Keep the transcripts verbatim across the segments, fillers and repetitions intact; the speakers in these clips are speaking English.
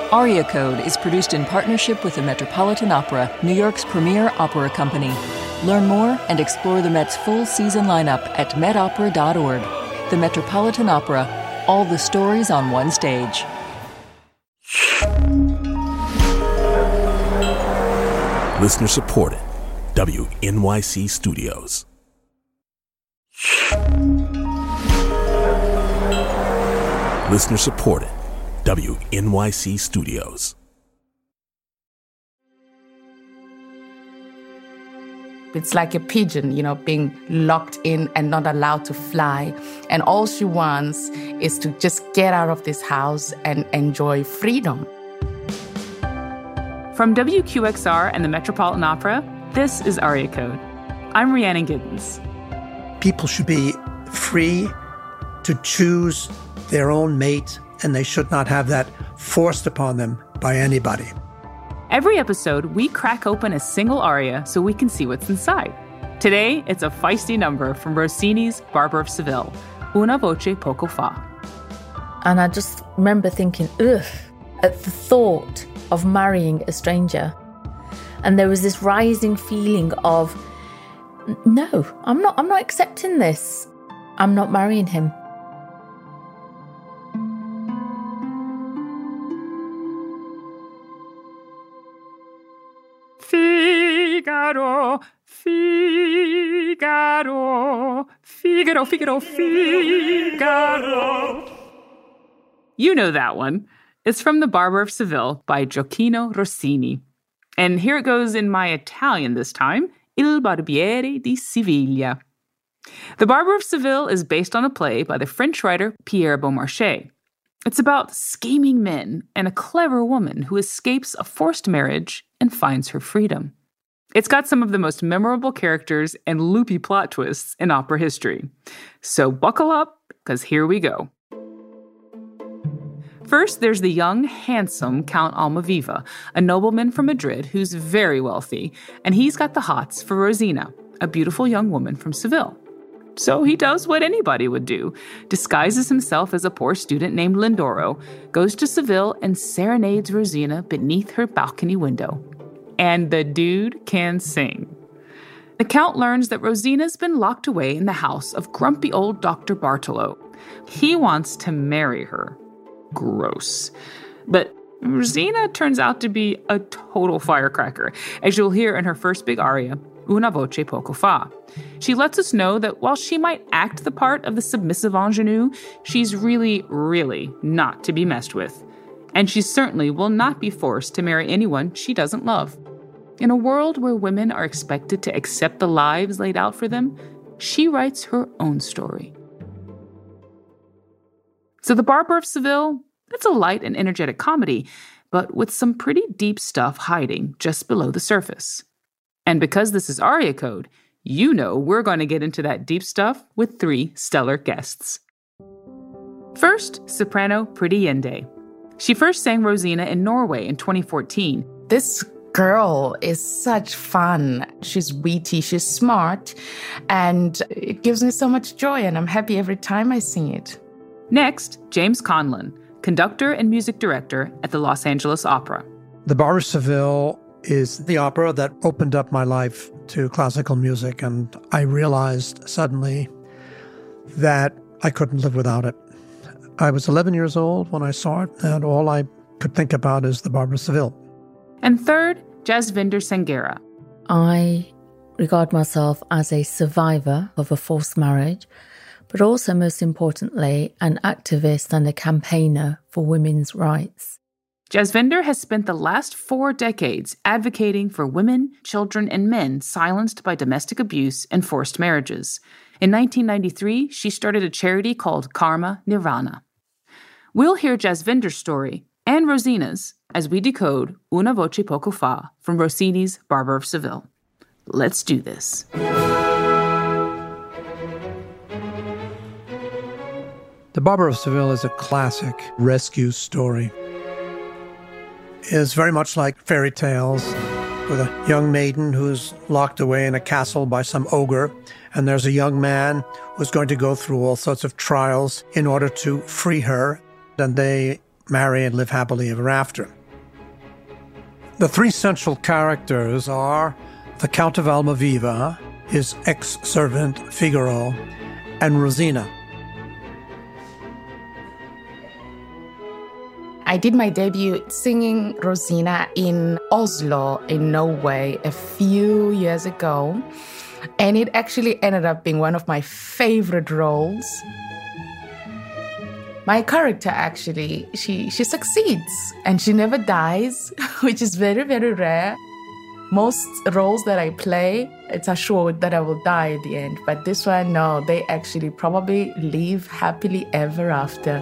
Aria Code is produced in partnership with the Metropolitan Opera, New York's premier opera company. Learn more and explore the Met's full season lineup at met opera dot org. The Metropolitan Opera, all the stories on one stage. Listener supported. W N Y C Studios. Listener supported. W N Y C Studios. It's like a pigeon, you know, being locked in and not allowed to fly. And all she wants is to just get out of this house and enjoy freedom. From W Q X R and the Metropolitan Opera, this is Aria Code. I'm Rhiannon Giddens. People should be free to choose their own mate, and they should not have that forced upon them by anybody. Every episode, we crack open a single aria so we can see what's inside. Today, it's a feisty number from Rossini's Barber of Seville, Una voce poco fa. And I just remember thinking, ugh, at the thought of marrying a stranger. And there was this rising feeling of, no, I'm not, I'm not accepting this. I'm not marrying him. Figaro, Figaro, Figaro, Figaro, Figaro. You know that one. It's from The Barber of Seville by Gioacchino Rossini. And here it goes in my Italian this time, Il Barbiere di Siviglia. The Barber of Seville is based on a play by the French writer Pierre Beaumarchais. It's about scheming men and a clever woman who escapes a forced marriage and finds her freedom. It's got some of the most memorable characters and loopy plot twists in opera history. So buckle up, because here we go. First, there's the young, handsome Count Almaviva, a nobleman from Madrid who's very wealthy, and he's got the hots for Rosina, a beautiful young woman from Seville. So he does what anybody would do, disguises himself as a poor student named Lindoro, goes to Seville and serenades Rosina beneath her balcony window. And the dude can sing. The Count learns that Rosina's been locked away in the house of grumpy old Doctor Bartolo. He wants to marry her. Gross. But Rosina turns out to be a total firecracker, as you'll hear in her first big aria, Una voce poco fa. She lets us know that while she might act the part of the submissive ingenue, she's really, really not to be messed with. And she certainly will not be forced to marry anyone she doesn't love. In a world where women are expected to accept the lives laid out for them, she writes her own story. So The Barber of Seville, it's a light and energetic comedy, but with some pretty deep stuff hiding just below the surface. And because this is Aria Code, you know we're going to get into that deep stuff with three stellar guests. First, soprano Priti Yende. She first sang Rosina in Norway in twenty fourteen. This girl is such fun. She's witty, she's smart, and it gives me so much joy, and I'm happy every time I sing it. Next, James Conlon, conductor and music director at the Los Angeles Opera. The Barber of Seville is the opera that opened up my life to classical music, and I realized suddenly that I couldn't live without it. I was eleven years old when I saw it, and all I could think about is The Barber of Seville. And third, Jasvinder Sanghera. I regard myself as a survivor of a forced marriage, but also, most importantly, an activist and a campaigner for women's rights. Jasvinder has spent the last four decades advocating for women, children, and men silenced by domestic abuse and forced marriages. In nineteen ninety-three, she started a charity called Karma Nirvana. We'll hear Jasvinder's story and Rosina's as we decode Una voce poco fa from Rossini's Barber of Seville. Let's do this. The Barber of Seville is a classic rescue story. It is very much like fairy tales, with a young maiden who's locked away in a castle by some ogre, and there's a young man who's going to go through all sorts of trials in order to free her, and they marry and live happily ever after. The three central characters are the Count of Almaviva, his ex-servant Figaro, and Rosina. I did my debut singing Rosina in Oslo, in Norway, a few years ago. And it actually ended up being one of my favorite roles. My character, actually, she, she succeeds and she never dies, which is very, very rare. Most roles that I play, it's assured that I will die at the end. But this one, no, they actually probably live happily ever after.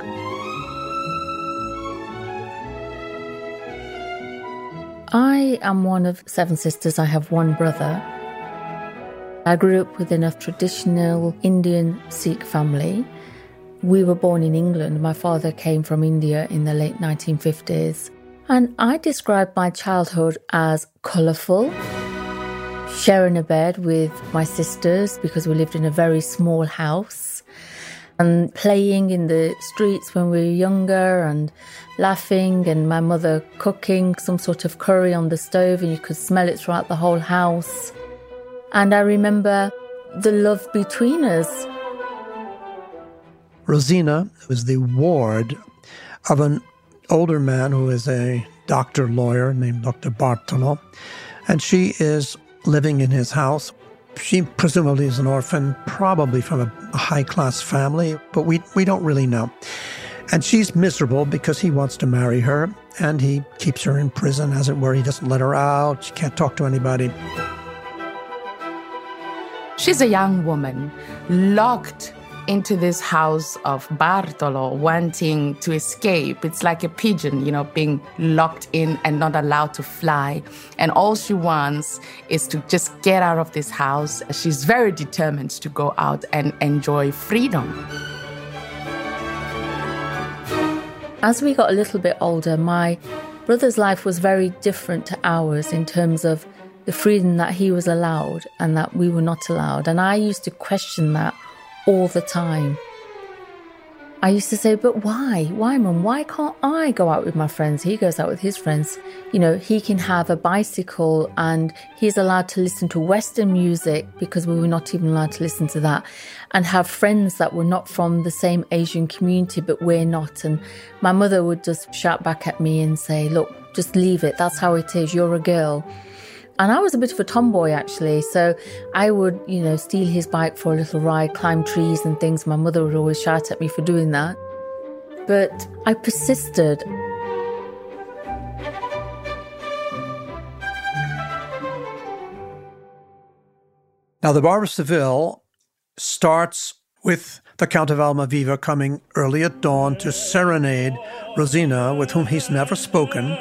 I am one of seven sisters. I have one brother. I grew up within a traditional Indian Sikh family. We were born in England. My father came from India in the late nineteen fifties. And I describe my childhood as colourful, sharing a bed with my sisters because we lived in a very small house, and playing in the streets when we were younger and laughing, and my mother cooking some sort of curry on the stove and you could smell it throughout the whole house. And I remember the love between us. Rosina was the ward of an older man who is a doctor lawyer named Doctor Bartolo, and she is living in his house. She presumably is an orphan, probably from a, a high-class family, but we, we don't really know. And she's miserable because he wants to marry her, and he keeps her in prison, as it were. He doesn't let her out. She can't talk to anybody. She's a young woman, locked into this house of Bartolo, wanting to escape. It's like a pigeon, you know, being locked in and not allowed to fly. And all she wants is to just get out of this house. She's very determined to go out and enjoy freedom. As we got a little bit older, my brother's life was very different to ours in terms of the freedom that he was allowed and that we were not allowed. And I used to question that all the time. I used to say, but why? Why, Mum? Why can't I go out with my friends? He goes out with his friends. You know, he can have a bicycle and he's allowed to listen to Western music because we were not even allowed to listen to that, and have friends that were not from the same Asian community, but we're not. And my mother would just shout back at me and say, look, just leave it. That's how it is. You're a girl. And I was a bit of a tomboy, actually. So I would, you know, steal his bike for a little ride, climb trees and things. My mother would always shout at me for doing that. But I persisted. Now, the Bar of Seville starts with the Count of Almaviva coming early at dawn to serenade Rosina, with whom he's never spoken.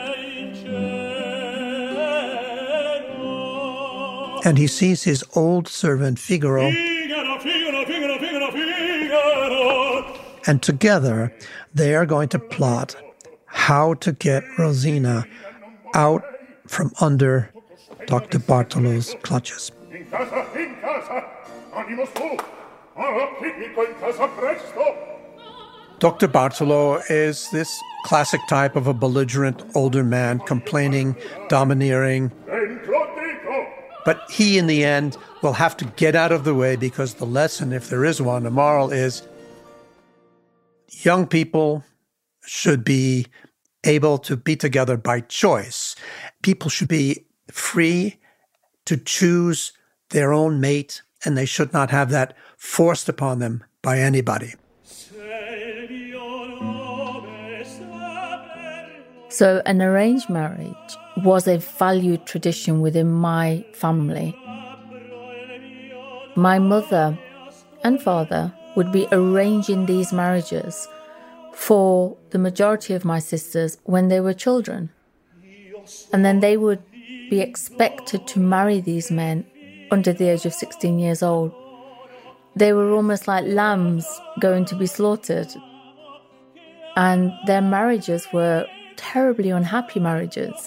And he sees his old servant Figaro, Figaro, Figaro, Figaro, Figaro, Figaro. And together they are going to plot how to get Rosina out from under Doctor Bartolo's clutches. In casa, in casa, animo su, in casa presto. Doctor Bartolo is this classic type of a belligerent older man, complaining, domineering. But he, in the end, will have to get out of the way, because the lesson, if there is one, the moral is young people should be able to be together by choice. People should be free to choose their own mate, and they should not have that forced upon them by anybody. So an arranged marriage was a valued tradition within my family. My mother and father would be arranging these marriages for the majority of my sisters when they were children. And then they would be expected to marry these men under the age of sixteen years old. They were almost like lambs going to be slaughtered. And their marriages were terribly unhappy marriages.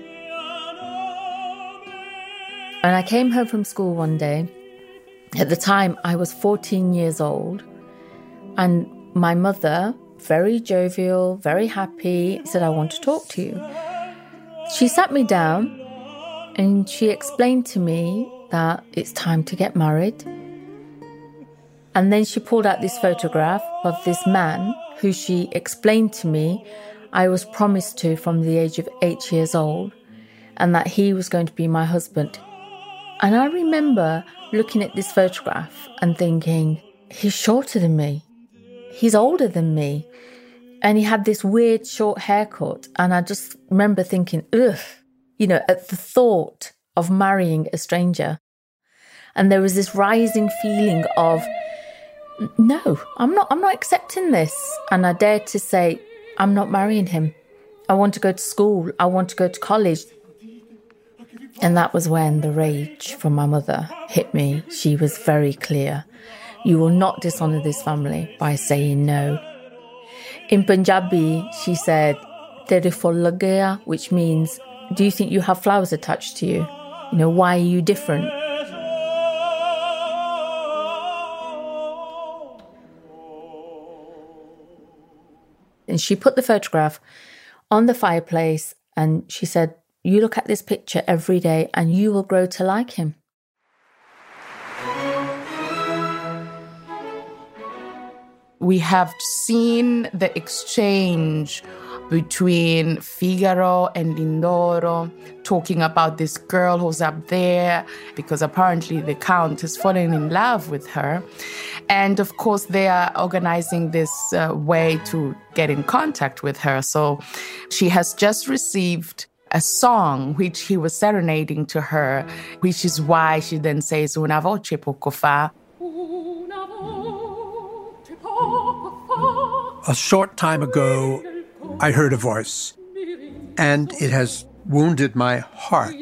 And I came home from school one day. At the time, I was fourteen years old. And my mother, very jovial, very happy, said, I want to talk to you. She sat me down and she explained to me that it's time to get married. And then she pulled out this photograph of this man who she explained to me I was promised to from the age of eight years old, and that he was going to be my husband. And I remember looking at this photograph and thinking, he's shorter than me. He's older than me. And he had this weird short haircut. And I just remember thinking, ugh, you know, at the thought of marrying a stranger. And there was this rising feeling of, no, I'm not, I'm not accepting this. And I dared to say, I'm not marrying him. I want to go to school. I want to go to college. And that was when the rage from my mother hit me. She was very clear. You will not dishonour this family by saying no. In Punjabi, she said, Tere full lag gaya, which means, do you think you have flowers attached to you? You know, why are you different? And she put the photograph on the fireplace and she said, you look at this picture every day and you will grow to like him. We have seen the exchange between Figaro and Lindoro, talking about this girl who's up there, because apparently the Count has fallen in love with her. And of course, they are organizing this uh, way to get in contact with her. So she has just received a song which he was serenading to her, which is why she then says, una voce poco fa. A short time ago, I heard a voice, and it has wounded my heart.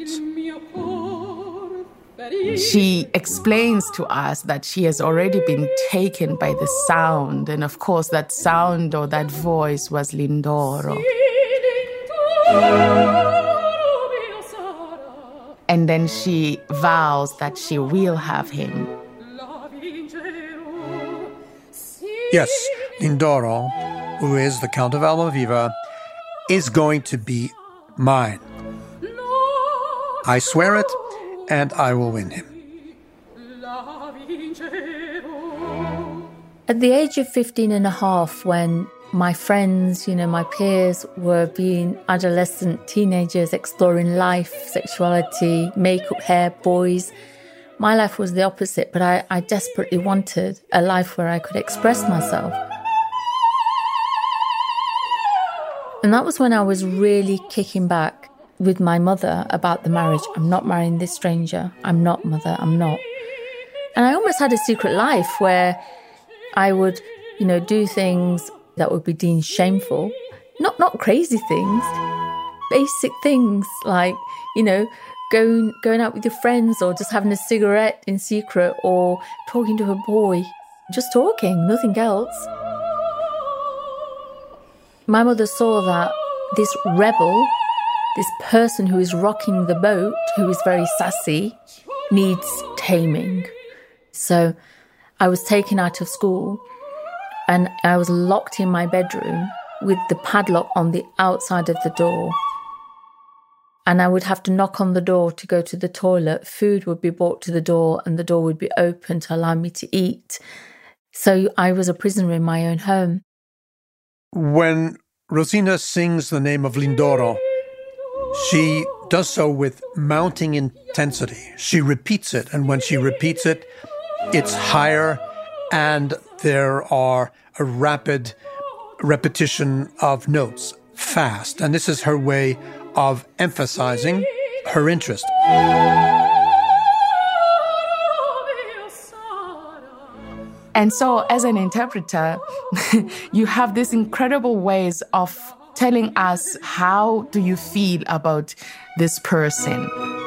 She explains to us that she has already been taken by the sound, and of course that sound or that voice was Lindoro. And then she vows that she will have him. Yes, Lindoro, who is the Count of Almaviva, is going to be mine. I swear it, and I will win him. At the age of fifteen and a half, when my friends, you know, my peers were being adolescent teenagers exploring life, sexuality, makeup, hair, boys, my life was the opposite, but I, I desperately wanted a life where I could express myself. And that was when I was really kicking back with my mother about the marriage. I'm not marrying this stranger. I'm not, mother, I'm not. And I almost had a secret life where I would, you know, do things that would be deemed shameful. Not not crazy things, basic things like, you know, going going out with your friends or just having a cigarette in secret or talking to a boy. Just talking, nothing else. My mother saw that this rebel, this person who is rocking the boat, who is very sassy, needs taming. So I was taken out of school and I was locked in my bedroom with the padlock on the outside of the door. And I would have to knock on the door to go to the toilet. Food would be brought to the door and the door would be open to allow me to eat. So I was a prisoner in my own home. When Rosina sings the name of Lindoro, she does so with mounting intensity. She repeats it, and when she repeats it, it's higher, and there are a rapid repetition of notes, fast. And this is her way of emphasizing her interest. And so as an interpreter, you have these incredible ways of telling us how do you feel about this person.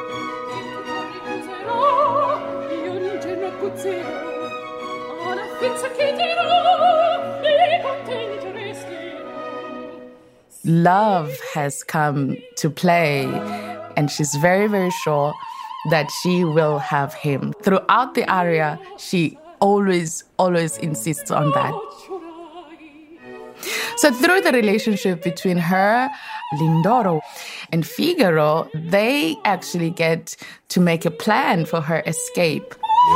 Love has come to play, and she's very, very sure that she will have him. Throughout the aria, she always, always insists on that. So through the relationship between her, Lindoro, and Figaro, they actually get to make a plan for her escape.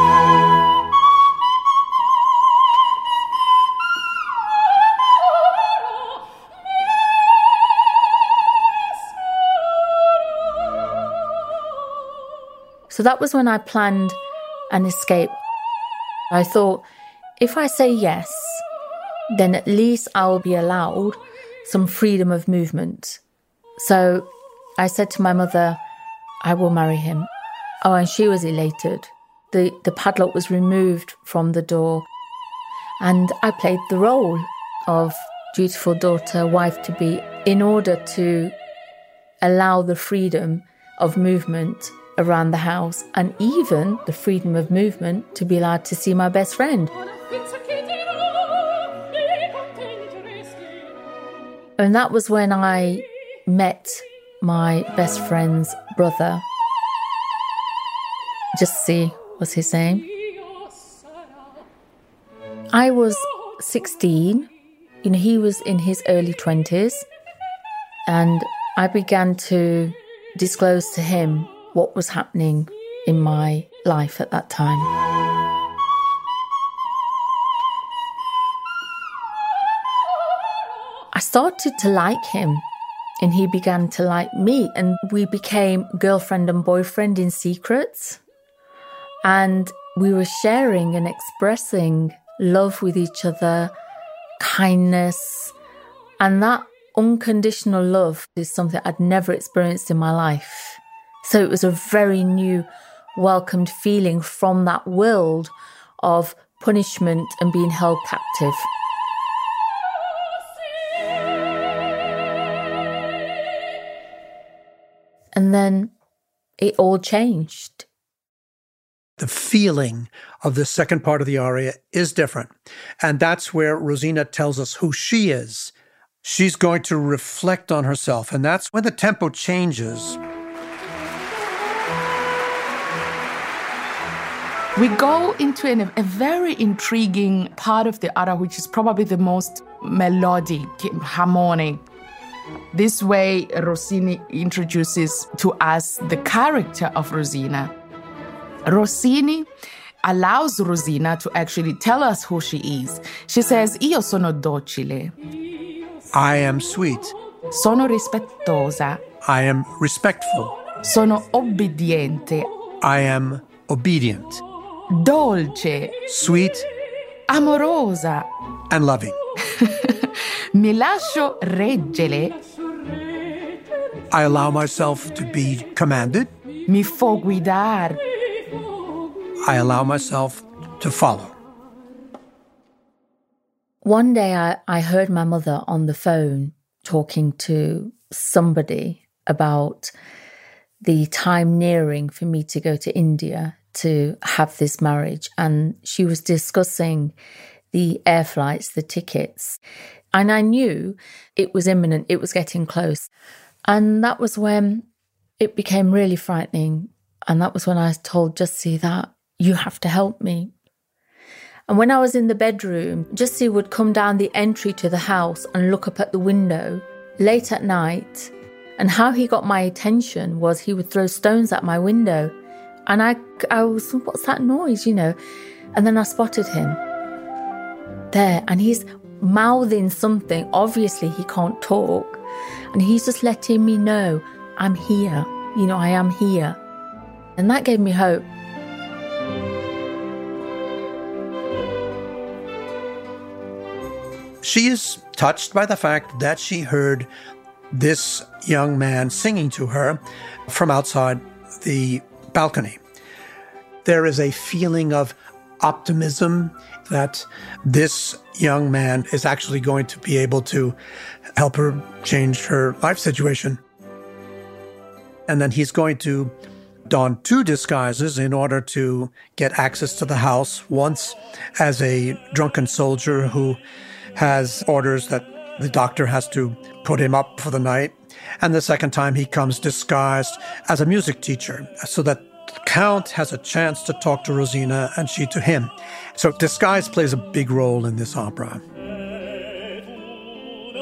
So that was when I planned an escape. I thought, if I say yes, then at least I'll be allowed some freedom of movement. So I said to my mother, I will marry him. Oh, and she was elated. The, the padlock was removed from the door, and I played the role of dutiful daughter, wife-to-be, in order to allow the freedom of movement around the house, and even the freedom of movement to be allowed to see my best friend. And that was when I met my best friend's brother. Jussi was his name. I was sixteen, you know, he was in his early twenties, and I began to disclose to him what was happening in my life at that time. I started to like him, and he began to like me, and we became girlfriend and boyfriend in secret. And we were sharing and expressing love with each other, kindness, and that unconditional love is something I'd never experienced in my life. So it was a very new, welcomed feeling from that world of punishment and being held captive. And then it all changed. The feeling of the second part of the aria is different. And that's where Rosina tells us who she is. She's going to reflect on herself. And that's when the tempo changes. We go into an, a very intriguing part of the aria, which is probably the most melodic, harmonic. This way, Rossini introduces to us the character of Rosina. Rossini allows Rosina to actually tell us who she is. She says, Io sono docile. I am sweet. Sono rispettosa. I am respectful. Sono obbediente. I am obedient. Dolce. Sweet. Amorosa. And loving. Mi lascio reggere. I allow myself to be commanded. Mi fo guidar. I allow myself to follow. One day I, I heard my mother on the phone talking to somebody about the time nearing for me to go to India to have this marriage. And she was discussing the air flights, the tickets. And I knew it was imminent, it was getting close. And that was when it became really frightening. And that was when I told Jussi that you have to help me. And when I was in the bedroom, Jussi would come down the entry to the house and look up at the window late at night. And how he got my attention was he would throw stones at my window. And I, I was, what's that noise, you know? And then I spotted him there, and he's mouthing something. Obviously, he can't talk. And he's just letting me know, I'm here. You know, I am here. And that gave me hope. She is touched by the fact that she heard this young man singing to her from outside the balcony. There is a feeling of optimism that this young man is actually going to be able to help her change her life situation. And then he's going to don two disguises in order to get access to the house. Once as a drunken soldier who has orders that the doctor has to put him up for the night. And the second time he comes disguised as a music teacher so that the Count has a chance to talk to Rosina and she to him. So disguise plays a big role in this opera.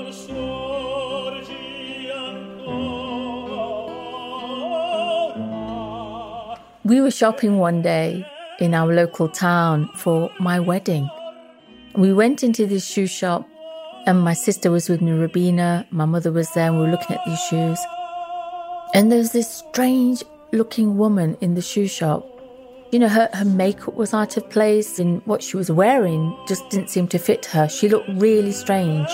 We were shopping one day in our local town for my wedding. We went into this shoe shop and my sister was with me, Rabina, my mother was there, and we were looking at these shoes. And there was this strange looking woman in the shoe shop. You know, her, her makeup was out of place and what she was wearing just didn't seem to fit her. She looked really strange.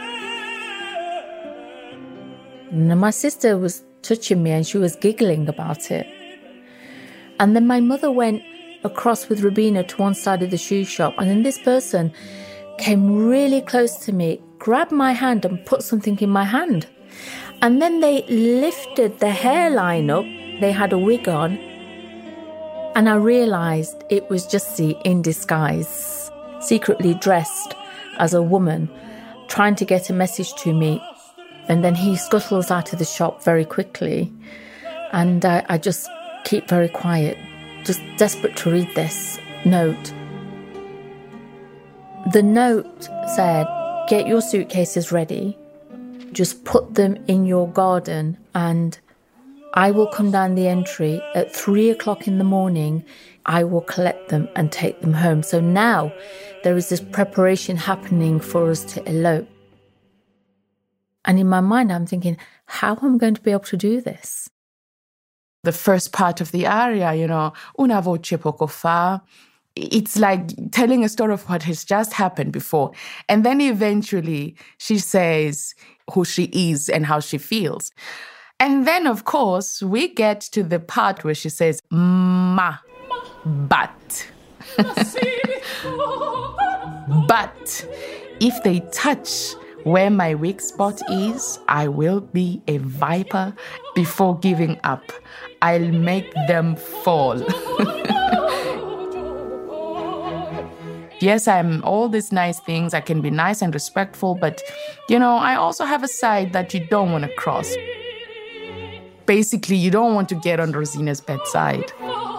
And my sister was touching me and she was giggling about it. And then my mother went across with Rabina to one side of the shoe shop, and then this person came really close to me, grabbed my hand and put something in my hand. And then they lifted the hairline up. They had a wig on. And I realised it was Jussi in disguise, secretly dressed as a woman, trying to get a message to me. And then he scuttles out of the shop very quickly. And I, I just keep very quiet, just desperate to read this note. The note said, get your suitcases ready, just put them in your garden, and I will come down the entry at three o'clock in the morning. I will collect them and take them home. So now there is this preparation happening for us to elope. And in my mind, I'm thinking, how am I going to be able to do this? The first part of the aria, you know, una voce poco fa, it's like telling a story of what has just happened before. And then eventually she says who she is and how she feels. And then, of course, we get to the part where she says, ma, but. But if they touch where my weak spot is, I will be a viper before giving up. I'll make them fall. Yes, I'm all these nice things. I can be nice and respectful, but, you know, I also have a side that you don't want to cross. Basically, you don't want to get on Rosina's bedside.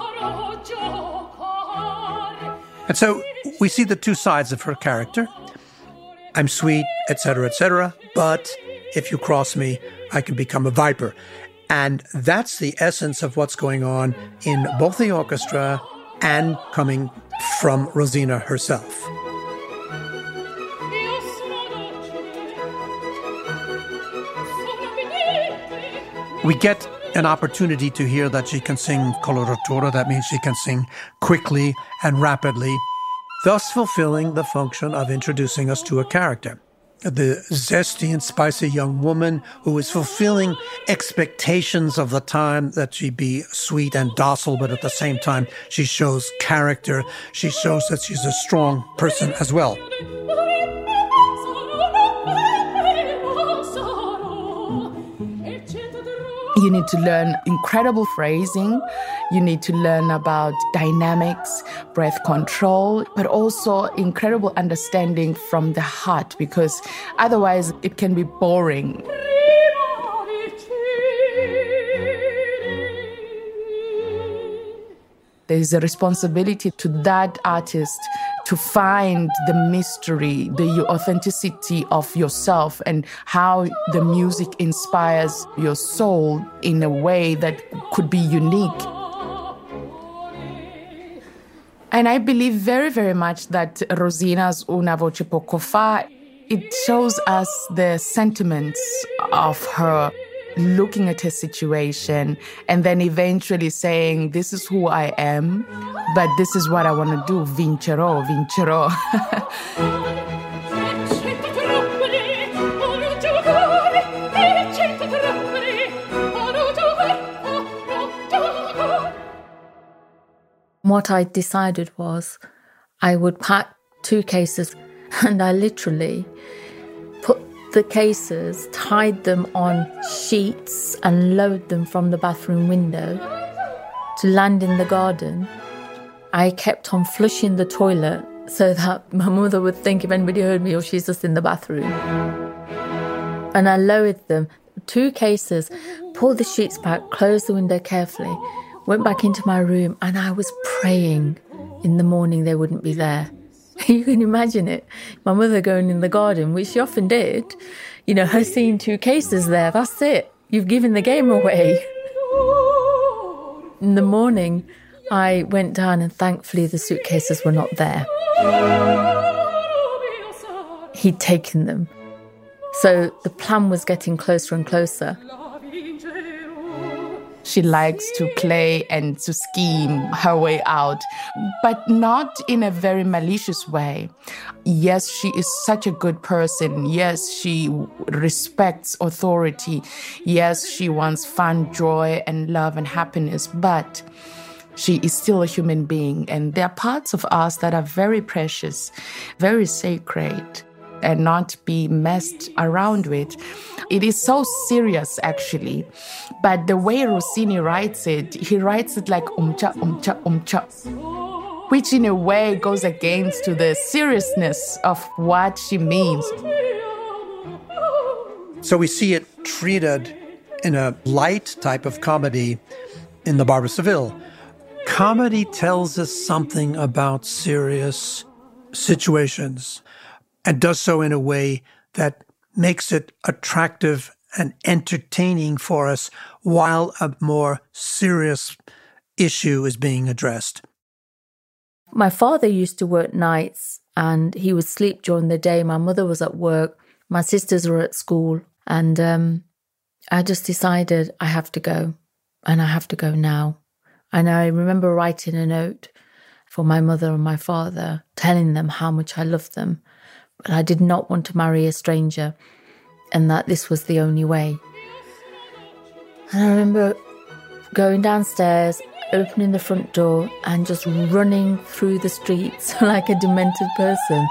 And so we see the two sides of her character. I'm sweet, et cetera, et cetera, but if you cross me, I can become a viper. And that's the essence of what's going on in both the orchestra and coming from Rosina herself. We get an opportunity to hear that she can sing coloratura. That means she can sing quickly and rapidly, thus fulfilling the function of introducing us to a character. The zesty and spicy young woman who is fulfilling expectations of the time that she be sweet and docile, but at the same time, she shows character. She shows that she's a strong person as well. You need to learn incredible phrasing. You need to learn about dynamics, breath control, but also incredible understanding from the heart, because otherwise it can be boring. There's a responsibility to that artist to find the mystery, the authenticity of yourself and how the music inspires your soul in a way that could be unique. And I believe very, very much that Rosina's Una voce poco fa, it shows us the sentiments of her looking at her situation and then eventually saying, this is who I am, but this is what I want to do. Vincerò, vincerò. What I decided was I would pack two cases, and I literally put the cases, tied them on sheets and lowered them from the bathroom window to land in the garden. I kept on flushing the toilet so that my mother would think if anybody heard me, or she's just in the bathroom. And I lowered them, two cases, pulled the sheets back, closed the window carefully, went back into my room, and I was praying in the morning they wouldn't be there. You can imagine it. My mother going in the garden, which she often did, you know, her seeing two cases there, that's it. You've given the game away. In the morning, I went down and thankfully the suitcases were not there. He'd taken them. So the plan was getting closer and closer. She likes to play and to scheme her way out, but not in a very malicious way. Yes, she is such a good person. Yes, she respects authority. Yes, she wants fun, joy, and love and happiness, but she is still a human being. And there are parts of us that are very precious, very sacred, and not be messed around with. It is so serious, actually. But the way Rossini writes it, he writes it like umcha, umcha, umcha, which in a way goes against to the seriousness of what she means. So we see it treated in a light type of comedy in The Barber of Seville. Comedy tells us something about serious situations, and does so in a way that makes it attractive and entertaining for us while a more serious issue is being addressed. My father used to work nights and he would sleep during the day. My mother was at work. My sisters were at school. And um, I just decided I have to go, and I have to go now. And I remember writing a note for my mother and my father, telling them how much I loved them. But I did not want to marry a stranger, and that this was the only way. And I remember going downstairs, opening the front door, and just running through the streets like a demented person.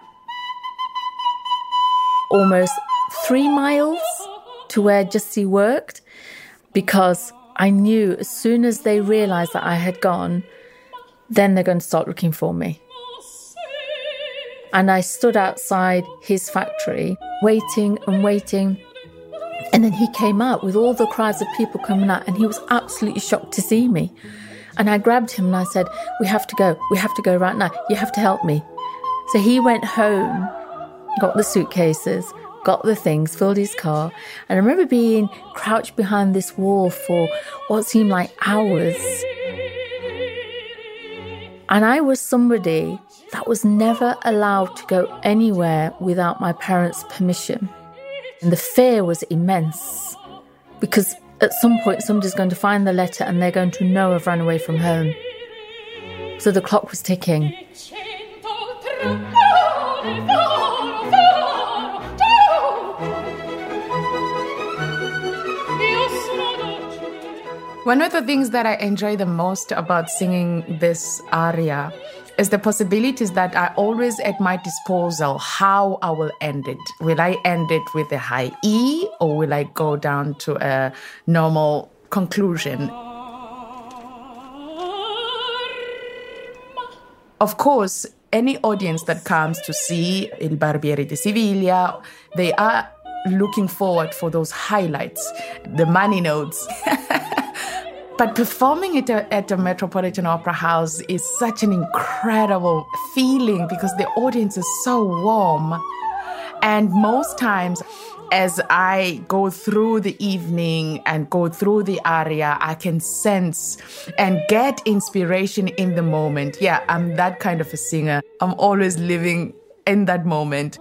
Almost three miles to where Jussie worked, because I knew as soon as they realised that I had gone, then they're going to start looking for me. And I stood outside his factory, waiting and waiting. And then he came out with all the crowds of people coming out, and he was absolutely shocked to see me. And I grabbed him and I said, we have to go. We have to go right now. You have to help me. So he went home, got the suitcases, got the things, filled his car. And I remember being crouched behind this wall for what seemed like hours. And I was somebody that was never allowed to go anywhere without my parents' permission. And the fear was immense, because at some point somebody's going to find the letter and they're going to know I've run away from home. So the clock was ticking. One of the things that I enjoy the most about singing this aria is the possibilities that are always at my disposal, how I will end it. Will I end it with a high E, or will I go down to a normal conclusion? Of course, any audience that comes to see Il Barbiere di Siviglia, they are looking forward for those highlights, the money notes. But performing it at the Metropolitan Opera House is such an incredible feeling, because the audience is so warm. And most times, as I go through the evening and go through the aria, I can sense and get inspiration in the moment. Yeah, I'm that kind of a singer. I'm always living in that moment.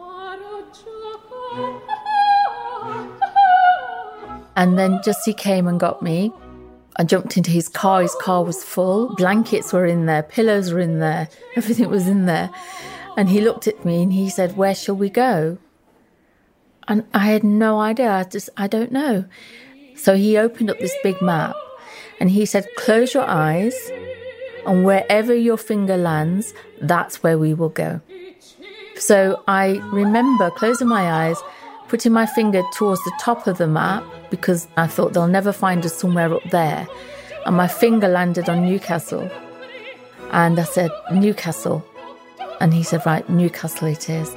And then Jussie came and got me. I jumped into his car. His car was full. Blankets were in there. Pillows were in there. Everything was in there. And he looked at me and he said, where shall we go? And I had no idea. I just, I don't know. So he opened up this big map and he said, close your eyes, and wherever your finger lands, that's where we will go. So I remember closing my eyes, putting my finger towards the top of the map, because I thought they'll never find us somewhere up there. And my finger landed on Newcastle. And I said, Newcastle. And he said, right, Newcastle it is.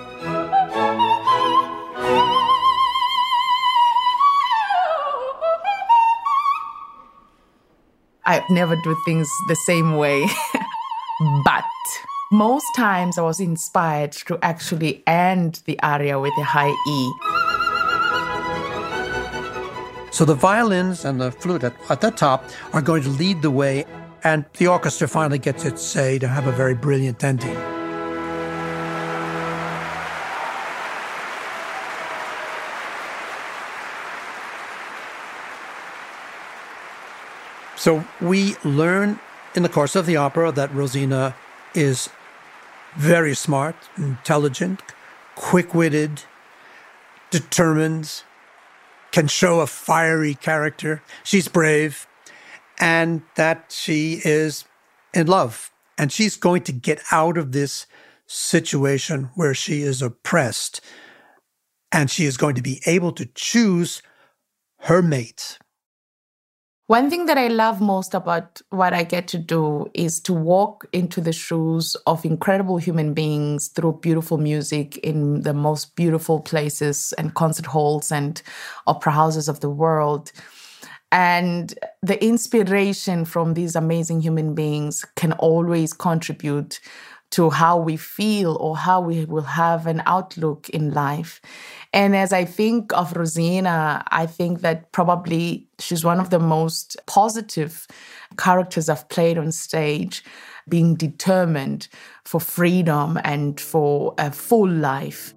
I never do things the same way. But most times I was inspired to actually end the aria with a high E. So the violins and the flute at, at the top are going to lead the way, And the orchestra finally gets its say to have a very brilliant ending. So we learn in the course of the opera that Rosina is very smart, intelligent, quick-witted, determined, can show a fiery character. She's brave, and that she is in love. And she's going to get out of this situation where she is oppressed, and she is going to be able to choose her mate. One thing that I love most about what I get to do is to walk into the shoes of incredible human beings through beautiful music in the most beautiful places and concert halls and opera houses of the world. And the inspiration from these amazing human beings can always contribute to how we feel or how we will have an outlook in life. And as I think of Rosina, I think that probably she's one of the most positive characters I've played on stage, being determined for freedom and for a full life.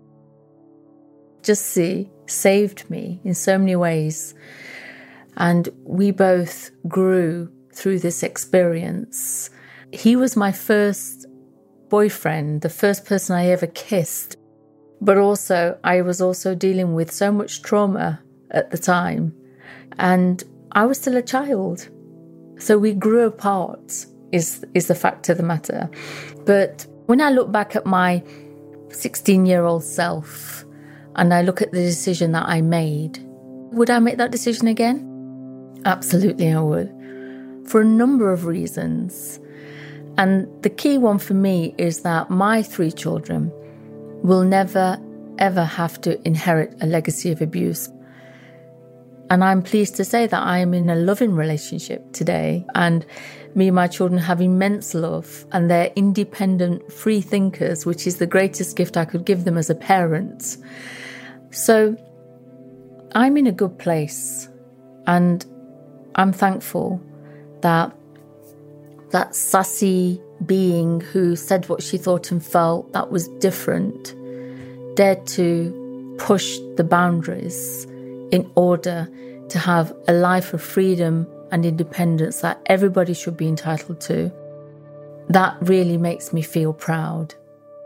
Jussi saved me in so many ways. And we both grew through this experience. He was my first boyfriend, the first person I ever kissed. But also, I was also dealing with so much trauma at the time. And I was still a child. So we grew apart, is, is the fact of the matter. But when I look back at my sixteen-year-old self and I look at the decision that I made, would I make that decision again? Absolutely, I would. For a number of reasons. And the key one for me is that my three children will never, ever have to inherit a legacy of abuse. And I'm pleased to say that I am in a loving relationship today, and me and my children have immense love, and they're independent, free thinkers, which is the greatest gift I could give them as a parent. So I'm in a good place, and I'm thankful that that sassy being who said what she thought and felt that was different dared to push the boundaries in order to have a life of freedom and independence that everybody should be entitled to. That really makes me feel proud.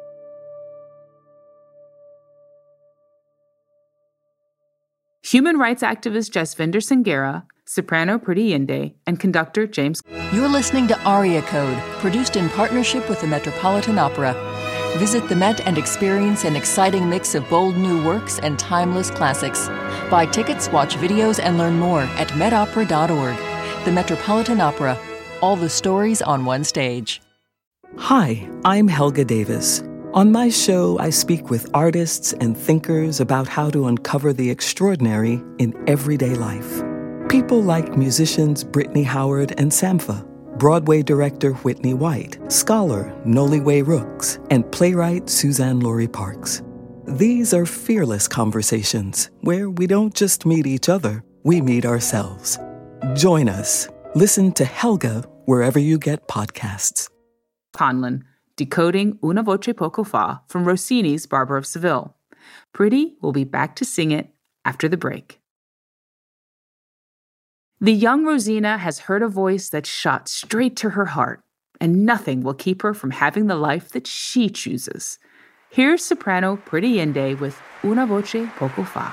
Human rights activist Jasvinder Singera, soprano Priti Yinde, and conductor James. You're listening to Aria Code, produced in partnership with the Metropolitan Opera. Visit the Met and experience an exciting mix of bold new works and timeless classics. Buy tickets, watch videos, and learn more at met opera dot org. The Metropolitan Opera. All the stories on one stage. Hi, I'm Helga Davis. On my show, I speak with artists and thinkers about how to uncover the extraordinary in everyday life. People like musicians Brittany Howard and Sampha, Broadway director Whitney White, scholar Noliwe Rooks, and playwright Suzanne Laurie Parks. These are fearless conversations where we don't just meet each other, we meet ourselves. Join us. Listen to Helga wherever you get podcasts. Conlon, decoding Una Voce Poco Fa from Rossini's Barber of Seville. Priti will be back to sing it after the break. The young Rosina has heard a voice that shot straight to her heart, and nothing will keep her from having the life that she chooses. Here's soprano Priti Yinde with Una Voce Poco Fa.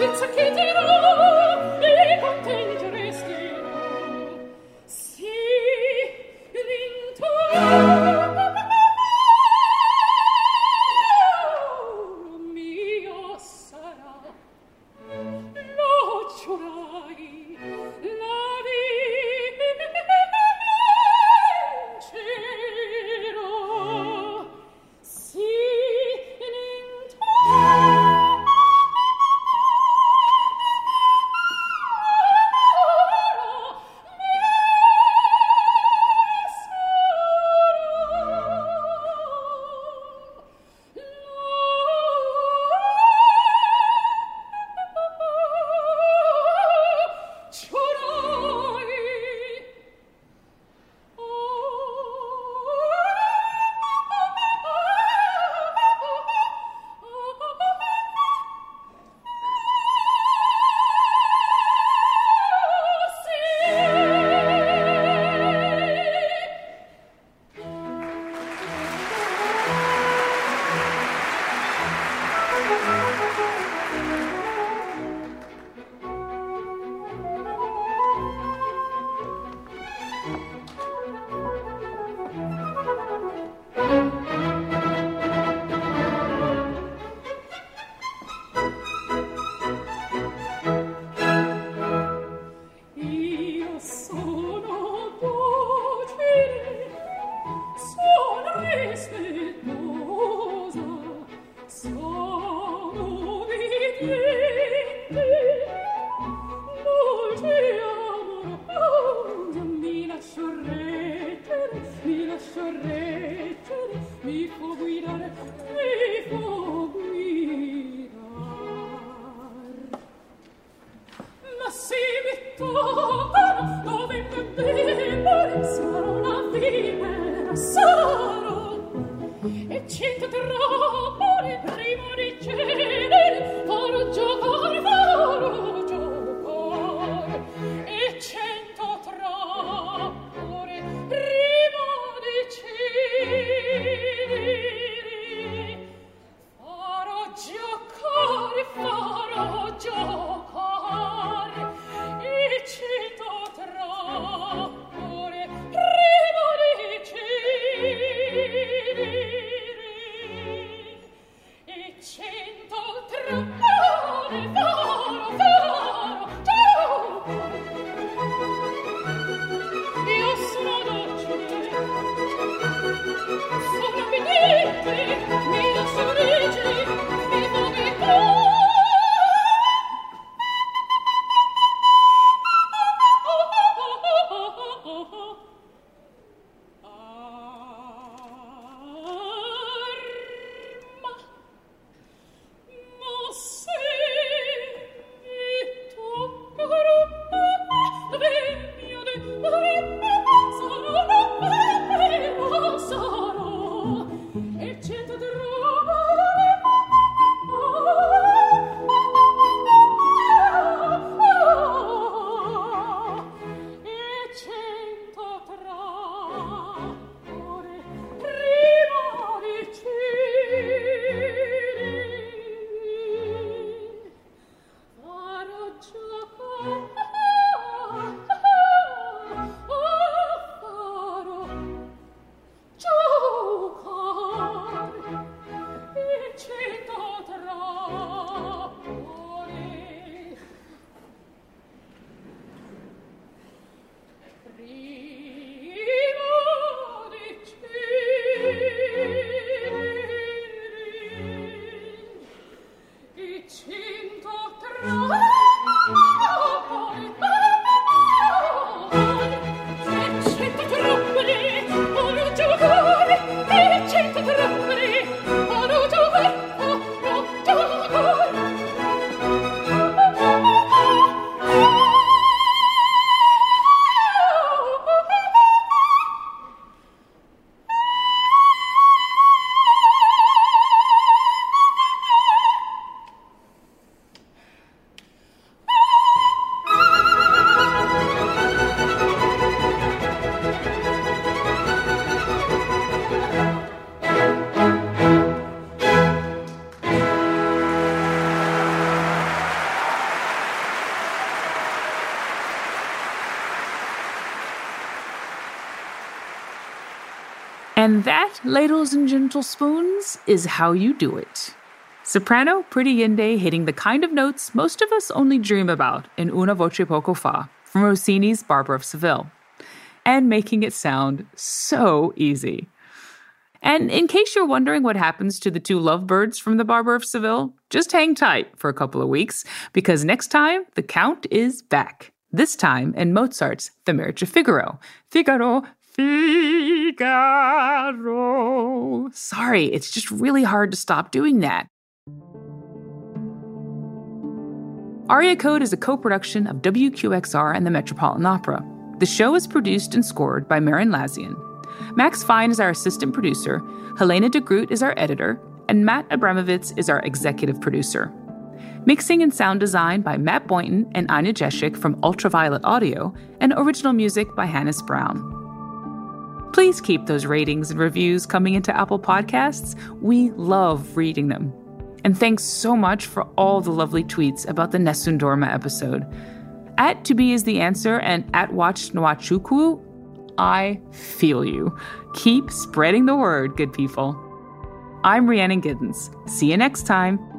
senza che dirò mi contengeresti sì l'intorno mio sarà lo giurai la vincerò sì cento And that, ladles and gentle spoons, is how you do it. Soprano Pretty Yende hitting the kind of notes most of us only dream about in Una voce poco fa from Rossini's Barber of Seville, and making it sound so easy. And in case you're wondering what happens to the two lovebirds from the Barber of Seville, just hang tight for a couple of weeks, because next time the Count is back. This time in Mozart's The Marriage of Figaro. Figaro, Figaro. Sorry, it's just really hard to stop doing that. Aria Code is a co-production of W Q X R and the Metropolitan Opera. The show is produced and scored by Marin Lazian. Max Fine is our assistant producer, Helena de Groot is our editor, and Matt Abramovitz is our executive producer. Mixing and sound design by Matt Boynton and Anya Jeshik from Ultraviolet Audio, and original music by Hannes Brown. Please keep those ratings and reviews coming into Apple Podcasts. We love reading them. And thanks so much for all the lovely tweets about the Nessun Dorma episode. At To Be Is The Answer and at Watch Nwachukwu, I feel you. Keep spreading the word, good people. I'm Rhiannon Giddens. See you next time.